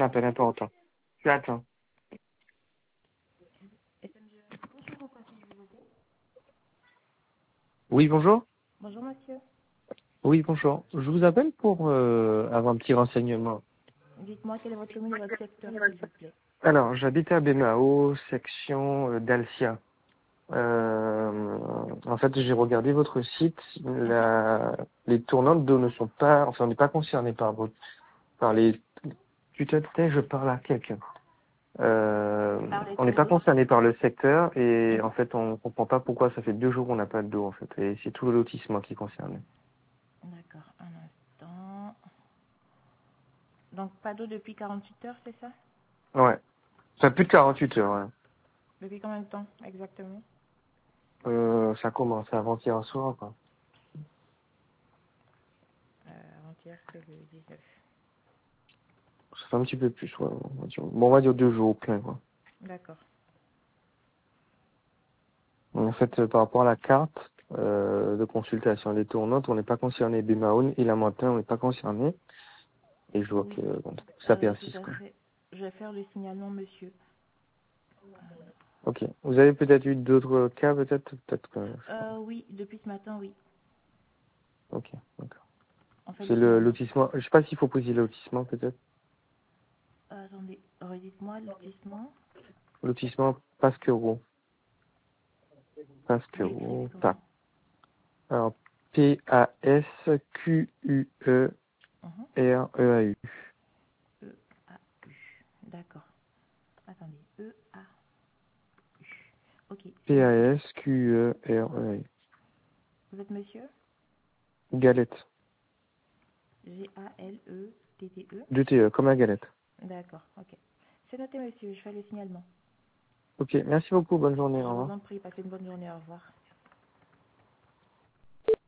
appel important. Tu attends. Oui, bonjour. Bonjour monsieur. Oui, bonjour. Je vous appelle pour avoir un petit renseignement. Dites-moi quel est votre nom et votre secteur, s'il vous plaît. Alors, j'habite à Bémao, section d'Alcia. En fait, j'ai regardé votre site. Les tournantes d'eau ne sont pas, enfin, on n'est pas concerné par les. Tu te tais, je parle à quelqu'un. Par les On n'est pas tournées. concerné par le secteur et en fait, on comprend pas pourquoi ça fait 2 jours qu'on n'a pas d'eau en fait. Et c'est tout le lotissement qui est concerné. D'accord, un instant. Donc pas d'eau depuis 48 heures, c'est ça? Ouais. Ça fait plus de 48 heures. Ouais. Depuis combien de temps exactement? Ça commence avant-hier soir, quoi. Avant-hier, c'est le 19. Ça fait un petit peu plus, ouais. On va dire 2 jours plein, quoi. D'accord. En fait, par rapport à la carte de consultation des tournantes, on n'est pas concerné. Bémaoun et la montagne, on n'est pas concerné. Et je vois Oui, que bon, ça tout persiste, à quoi. fait. Je vais faire le signalement, monsieur. Ok. Vous avez peut-être eu d'autres cas, peut-être que. Oui, depuis ce matin, oui. Ok, d'accord. On fait C'est le le signalement. lotissement. Je sais pas s'il faut poser le lotissement, peut-être. Attendez, redites-moi le lotissement. Lotissement Pasquero. Vous l'écrivez Pasquero. comment? Alors, Pasquereau. Mhm. E-A-U. D'accord. Attendez, E-A-U. Ok, c'est noté. Pasquereau. Vous êtes monsieur? Galette. Galette. 2 TE, comme la galette. D'accord, ok. C'est noté, monsieur, je fais le signalement. Ok, merci beaucoup, bonne journée, Je au vous revoir. en prie, passez une bonne journée, au revoir.